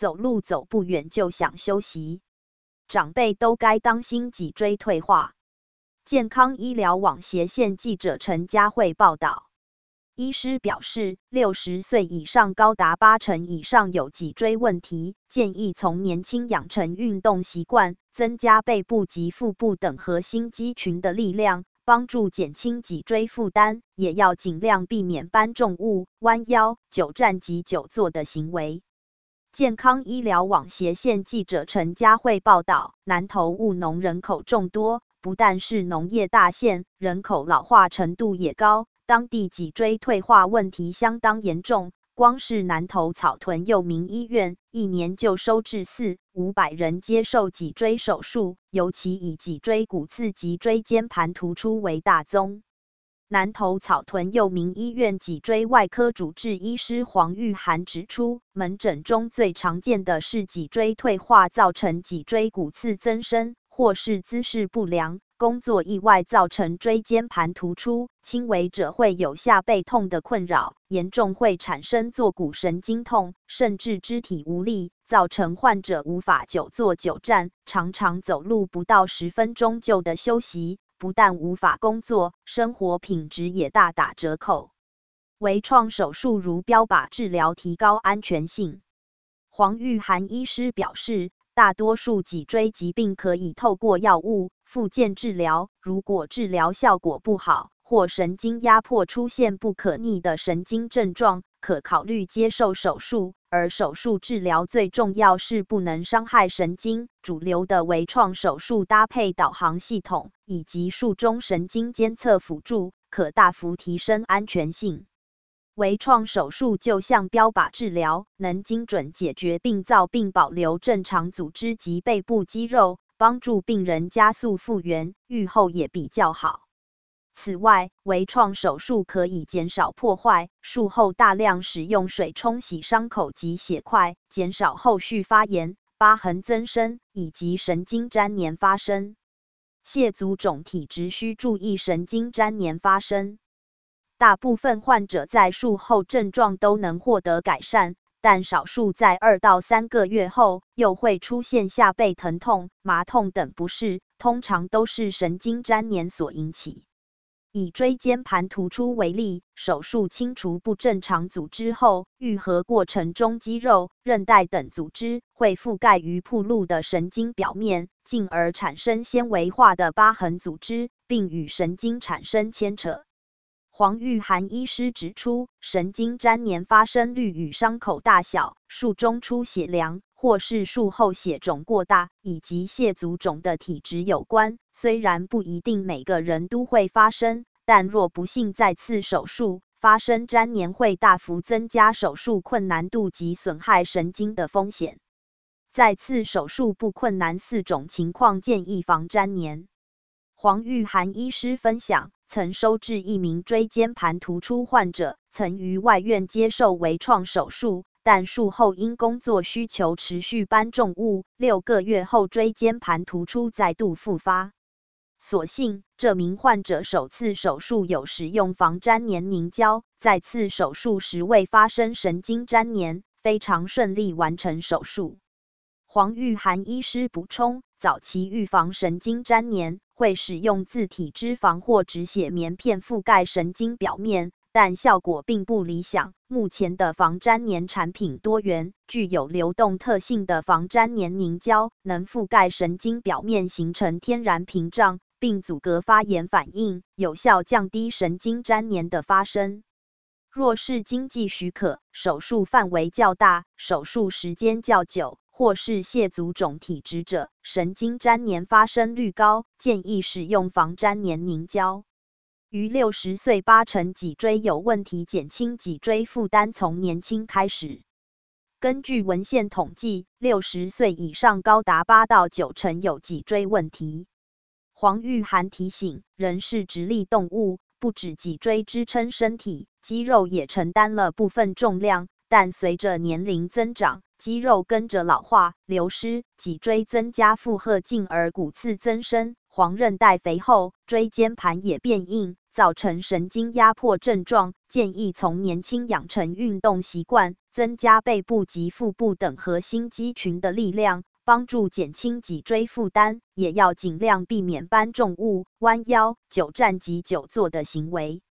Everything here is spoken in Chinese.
走路走不远就想休息。长辈都该当心脊椎退化。健康医疗网斜线记者陈佳慧报道。医师表示，60岁以上高达80%以上有脊椎问题，建议从年轻养成运动习惯，增加背部及腹部等核心肌群的力量，帮助减轻脊椎负担，也要尽量避免搬重物、弯腰、久站及久坐的行为。健康医疗网斜线记者陈佳慧报道，南投务农人口众多，不但是农业大县，人口老化程度也高，当地脊椎退化问题相当严重。光是南投草屯幼民医院，一年就收治400-500人接受脊椎手术，尤其以脊椎骨刺及椎间盘突出为大宗。南投草屯幼民医院脊椎外科主治医师黄玉涵指出，门诊中最常见的是脊椎退化造成脊椎骨刺增生，或是姿势不良、工作意外造成椎间盘突出，轻微者会有下背痛的困扰，严重会产生坐骨神经痛，甚至肢体无力，造成患者无法久坐久站，常常走路不到10分钟就得休息。不但无法工作，生活品质也大打折扣。微创手术如标靶治疗提高安全性。黄玉涵医师表示，大多数脊椎疾病可以透过药物、复健治疗，如果治疗效果不好，或神经压迫出现不可逆的神经症状，可考虑接受手术。而手术治疗最重要是不能伤害神经，主流的微创手术搭配导航系统以及术中神经监测辅助，可大幅提升安全性。微创手术就像标靶治疗，能精准解决病灶并保留正常组织及背部肌肉，帮助病人加速复原，愈后也比较好。此外，微创手术可以减少破坏，术后大量使用水冲洗伤口及血块，减少后续发炎、疤痕增生以及神经粘连发生。蟹足肿体质需注意神经粘连发生。大部分患者在术后症状都能获得改善，但少数在2到3个月后又会出现下背疼痛、麻痛等不适，通常都是神经粘连所引起。以椎间盘突出为例，手术清除不正常组织后，愈合过程中肌肉、韧带等组织会覆盖于暴露的神经表面，进而产生纤维化的疤痕组织，并与神经产生牵扯。黄玉涵医师指出，神经粘连发生率与伤口大小、术中出血量，或是术后血肿过大，以及蟹足肿的体质有关。虽然不一定每个人都会发生，但若不幸再次手术，发生粘连会大幅增加手术困难度及损害神经的风险。再次手术不困难4种情况建议防粘连。黄玉涵医师分享，曾收治一名椎间盘突出患者，曾于外院接受微创手术，但术后因工作需求持续搬重物，6个月后椎间盘突出再度复发。所幸，这名患者首次手术有使用防粘连凝胶，再次手术时未发生神经粘连，非常顺利完成手术。黄玉涵医师补充，早期预防神经粘连，会使用自体脂肪或止血棉片覆盖神经表面，但效果并不理想。目前的防粘连产品多元，具有流动特性的防粘连凝胶能覆盖神经表面形成天然屏障，并阻隔发炎反应，有效降低神经粘连的发生。若是经济许可，手术范围较大，手术时间较久，或是蟹足肿体质者，神经粘连发生率高，建议使用防粘连凝胶。于60岁80%脊椎有问题，减轻脊椎负担从年轻开始。根据文献统计，60岁以上高达8到9%有脊椎问题。黄玉涵提醒，人是直立动物，不止脊椎支撑身体，肌肉也承担了部分重量，但随着年龄增长，肌肉跟着老化、流失，脊椎增加负荷，进而骨刺增生，黄韧带肥厚，椎间盘也变硬，造成神经压迫症状。建议从年轻养成运动习惯， 增加背部及腹部等核心肌群的力量，帮助减轻脊椎负担，也要尽量避免搬重物、弯腰、久站及久坐的行为。